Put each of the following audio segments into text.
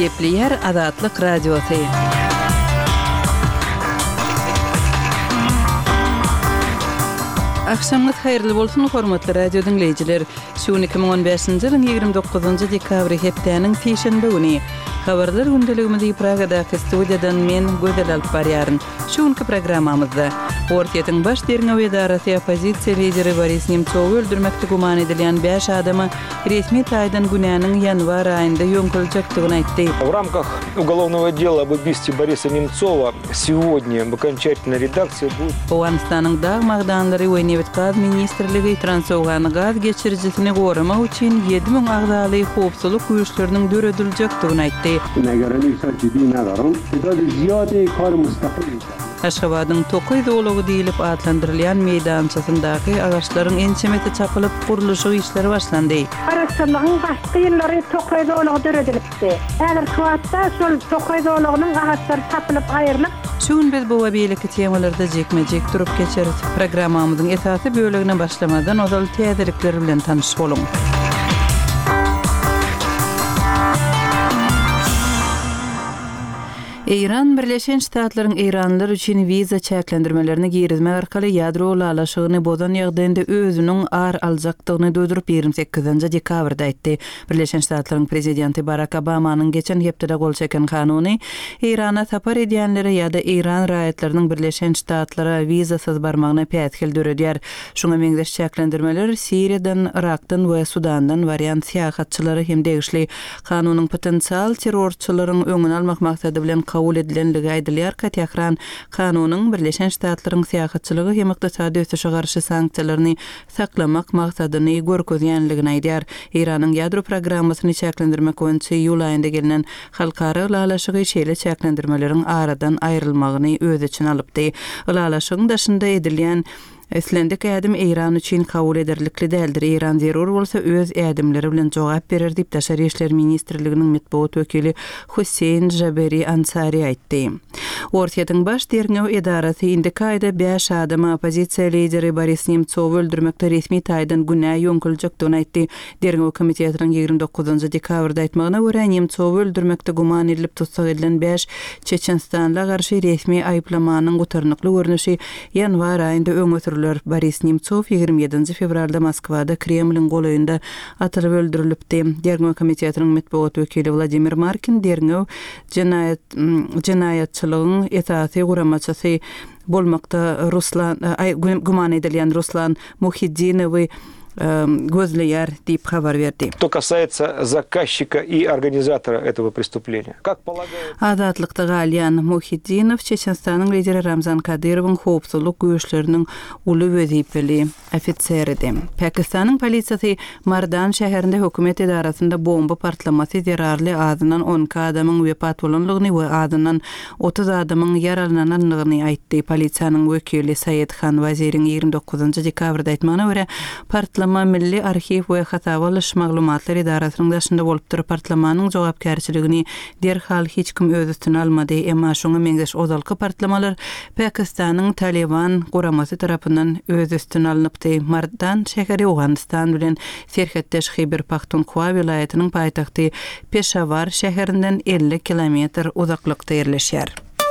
Gepleyer Azatlyk Radiosu. Akşamınız hayırlı bolsun hormatly radio dinleyijiler. Şu 2015-nji ýylyň 29-njy dekabry hepdeniň peşenbe güni. Habarlar gündeligimizi Pragadaky studiýadan men Gödel alyp barýaryn. Şuňky programmamyzda Ortiýetiň baş derňew edarasy opozisiýa lideri Boris Nemcowy öldürmekde guman edilen 5 adamy resmi taýdan günäniň ýanwar aýynda ýönküljekdigini aýtdy. В рамках уголовного дела об убийстве Бориса Немцова сегодня в окончательной редакции будет... Owganistanyň dağ magdanlary we Neft gaz ministrligi transowgan gaz geçiricisini goramak üçin 7000 agdaly howpsuzlyk güýçleriniň döredilýekdigini aýtdy. Aşgabatyň Tokay dowlagy diýilip adlandyrylýan meýdançasyndaky agaçlaryň ençemeti çapylyp guruluşy işleri başlandy. Araççylygyň başga ýerleri Tokay dowlagy döredilipdi. Äger şu wagtda şol Tokay dowlagynyň agaçlary çapylyp aýrylyp Şuň biz bu webeýleki temalarda jekmejek durup geçeriz. Programmamyzyň esasy bölegine başlamadan ozal täzelikler bilen tanyş boluň. Iran Birleşen Ştatlaryň Iranlylar üçin viza çäklendirmelerini girizmek arkaly ýadro ulalaşygyny bozan ýagdaýynda özüniň ar aljakdygyny dödürip 28-nji dekabrda aýtdy. Birleşen Ştatlaryň prezidenti Barack Obamanyň geçen hepde gol çeken kanuny Irana tapar edýänlere ýa-da Iran raýatlarynyň Birleşen Ştatlara vizasyz barmagyna pätkil döredýär. Şoňa meňzeş çäklendirmeler Siriýadan, Irakdan we Sudandan variant syýahatçylary hem degişli kanunyň potensial terrorçylaryň öňüni almak maksady bilen kabul edilenligi aýdylýar. Katýakran kanunyň Birleşen Ştatlaryň syýahatçylygy hem ykdysady ösüşe garşy sanksiýalaryny saklamak maksadyny görkezýänligini aýdýar. Iranyň ýadro programmasyny çäklendirmek boýunça ýyl aýynda gelinen halkara ulalaşygy şeýle çäklendirmeleriň aradan aýrylmagyny öz için alypdy. Ulalaşygyň daşynda edilýän Eslendik ädim Iran üçin kabul ederlikli däldir. Iran zerur bolsa öz ädimleri bilen jogap berer diýip Daşary işler ministrliginiň medeniýet wekili Hüseyin Jaberi Ansari aýtdy. Ortiýetiň baş derňew edarasy indiki aýda 5 adamy opozisiýa lideri Boris Nemcowy öldürmekde resmi taýdan günä ýönküljekdigini aýtdy. Derňew komitetiniň 29-njy dekabrda aýtmagyna görä Nemcowy öldürmekde guman edilip tutsak edilen 5 Çeçenstanla garşy resmi aýplamanyň gutarnykly görnüşi ýanwar aýynda öňe Boris Nemcow 27 fevralda Moskwada Kremliň golaýynda atılıp öldürilipdi. Derňew komitetiniň medeniýet wekili Vladimir Markin derňew jinayatçylygyň esasy guramaçysy bolmakda guman edilen Ruslan Muhiddinowy gözleýär diýip habar berdi. Что касается заказчика и организатора этого преступления. Как полагают... Azatlykda galýan Muhiddinow Çeçenstanyň lideri Ramzan Kadyrowyň howpsuzlyk güýçleriniň uly wezipeli ofiseridir. Pakistanyň polisiýasy Mardan şäherinde hökümet edarasynda bomba partlamasy zerarly adynan 10 adamyň wepat bolanlygyny we adynan 30 adamyň ýaralananlygyny aýtdy. Polisiýanyň wekili Sayed Khan Waziriň 29-njy dekabrda aýtmagyna görä Milli Arxiv we Hatawalyş maglumatlar idarasynyň daşynda bolup durup partlamanyň jogapkärçiligini derhal hiç kim öz üstüne almady. Emma şoňa meňzeş ozalky partlamalar Pakistanyň Taliban guramasy tarapyndan öz üstüne alınıpdy. Mardan şäheri Owganistan bilen serhetdeş Khyber Pakhtunkhwa vilayatynyň paýtagty Peshawar şäherinden 50 kilometr uzaklykda ýerleşýär.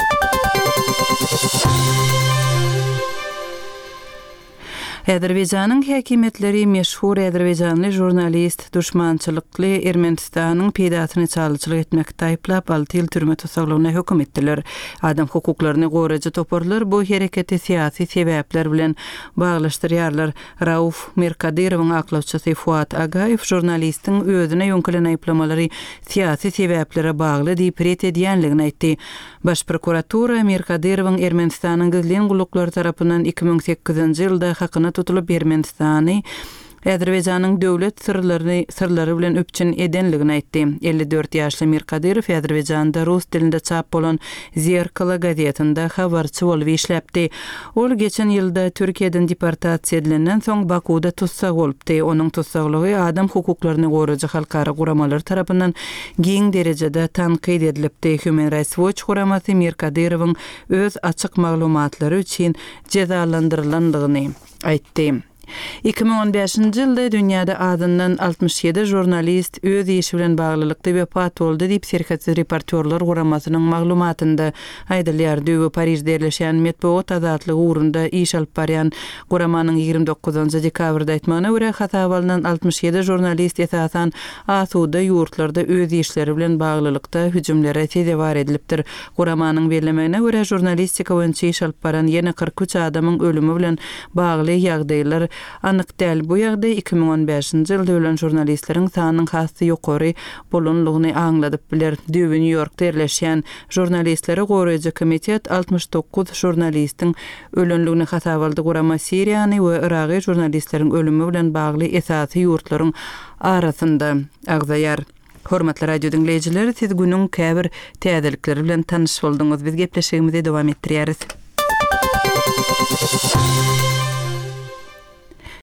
Azerbaýjanyň häkimetleri meşhur Azerbaýjanly jurnalist düşmançylykly Ermenistanyň peýdatyny çalyçylyk etmekde aýplap 6 ýyl türme tutsaklaryna hökm etdiler. Adam hukuklaryny goraýjy toparlar bu hereketi syýasy sebäpler bilen baglaşdyrýarlar. Rauf Mirkadyrowyň aklawçysy Fuat Agaýew jurnalistiň özüne ýönkelen aýplamalary syýasy sebäplere bagly diýip ret edýänligini aýtdy. Baş prokuratura Mirkadyrowyň Ermenistanyň gizlen gullukları tarapyndan 2008-nji ýylda hakyna tutulup Ermenistany Azerbaýjanyň döwlet sırlary bilen öpçün edenligini aýtdy. 54 ýaşly Mirkadyrow Azerbaýjanda rus dilinde çap bolan Zerkala gazetinde habarçy bolup işläpdi. Ol geçen ýylda Türkiýeden deportasiýa edilenden soň Bakuda tutsak bolupdy. Onuň tutsaklygy adam hukuklaryny goraýjy halkara guramalar tarapyndan giň derejede tanqid edilipdi. Human Rights Watch guramasy Mirkadyrowyň öz açyk maglumatlary üçin cezalandyrylanyny aýtdy. 2015-nji ýylda dünýäde adından 67 jurnalist öz işi bilen baglylykda wepat boldy diýip serhatly reportyorlar guramasynyň maglumatynda aýdylýar. Döwü Parijde ýerleşen Medeniýet azatlygy ugrunda iş alyp barýan guramanyň 29-njy dekabrda aýtmagyna görä hatawalynan 67 jurnalist esasan asuda ýurtlarda öz işleri bilen baglylykda hüjümlere tezewar edilipdir. Guramanyň bellemegine görä jurnalistika boýunça iş alyp baran ýene 43 adamyň ölümi bilen bagly ýagdaýlar anyk däl. Bu ýagdaý 2015-nji ýylda ölen jurnalistleriň sanynyň hasy ýokary bolunlygyny aňladyp biler. Düwü New Yorkda ýerleşen jurnalistlere goraýjy komitet 69 jurnalistiň ölenligini hasabaldy. Gurama Siriýany we Iragy jurnalistleriň ölümi bilen bagly esasy ýurtlaryň arasynda agzaýar. Hormatly radio dinleýijileri, siz günüň käbir täzelikleri bilen tanyş boldyňyz. Biz gepleşigimizi dowam etdirýäris.